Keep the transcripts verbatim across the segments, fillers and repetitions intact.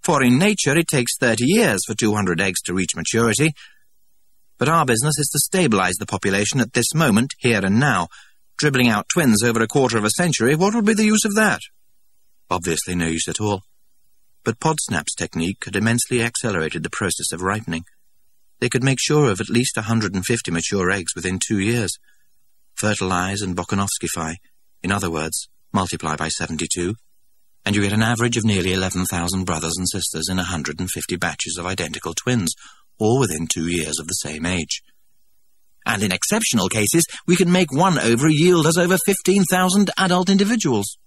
For in nature it takes thirty years for two hundred eggs to reach maturity. But our business is to stabilize the population at this moment, here and now. Dribbling out twins over a quarter of a century, what would be the use of that? Obviously no use at all. But Podsnap's technique had immensely accelerated the process of ripening. They could make sure of at least one hundred fifty mature eggs within two years. Fertilize and Bokanovskify, in other words, multiply by seventy-two, and you get an average of nearly eleven thousand brothers and sisters in one hundred fifty batches of identical twins, all within two years of the same age. And in exceptional cases, we can make one ovary yield us over fifteen thousand adult individuals.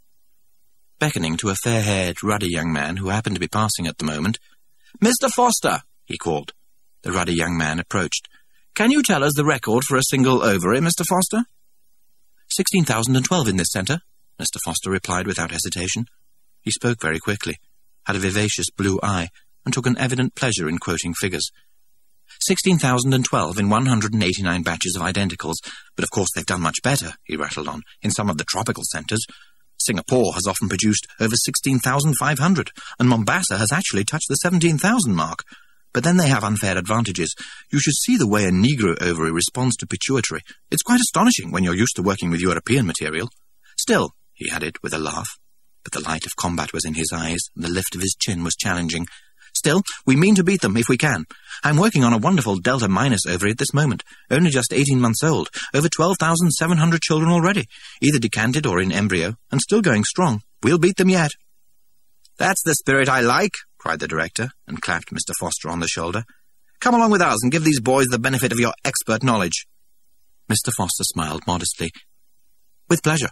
Beckoning to a fair-haired, ruddy young man who happened to be passing at the moment, "Mister Foster," he called. The ruddy young man approached. "Can you tell us the record for a single ovary, Mister Foster?" sixteen thousand twelve in this centre," Mister Foster replied without hesitation. He spoke very quickly, had a vivacious blue eye, and took an evident pleasure in quoting figures. sixteen thousand twelve in one hundred eighty-nine batches of identicals, but of course they've done much better," he rattled on, "in some of the tropical centres. Singapore has often produced over sixteen thousand five hundred, and Mombasa has actually touched the seventeen thousand mark. But then they have unfair advantages. You should see the way a Negro ovary responds to pituitary. It's quite astonishing when you're used to working with European material. Still," he added with a laugh, but the light of combat was in his eyes, and the lift of his chin was challenging. "Still, we mean to beat them if we can. I'm working on a wonderful Delta Minus ovary at this moment, only just eighteen months old, over twelve thousand seven hundred children already, either decanted or in embryo, and still going strong. We'll beat them yet." "That's the spirit I like," cried the director, and clapped Mister Foster on the shoulder. "Come along with us and give these boys the benefit of your expert knowledge." Mister Foster smiled modestly. "With pleasure."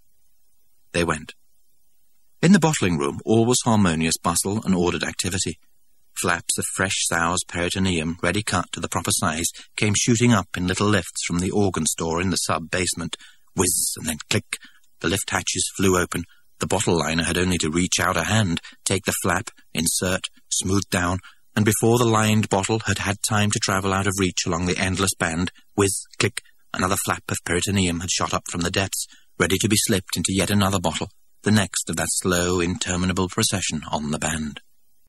They went. In the bottling room, all was harmonious bustle and ordered activity. Flaps of fresh sow's peritoneum, ready cut to the proper size, came shooting up in little lifts from the organ store in the sub-basement. Whizz, and then click. The lift hatches flew open. The bottle liner had only to reach out a hand, take the flap, insert, smooth down, and before the lined bottle had had time to travel out of reach along the endless band, whiz, click, another flap of peritoneum had shot up from the depths, ready to be slipped into yet another bottle, the next of that slow, interminable procession on the band.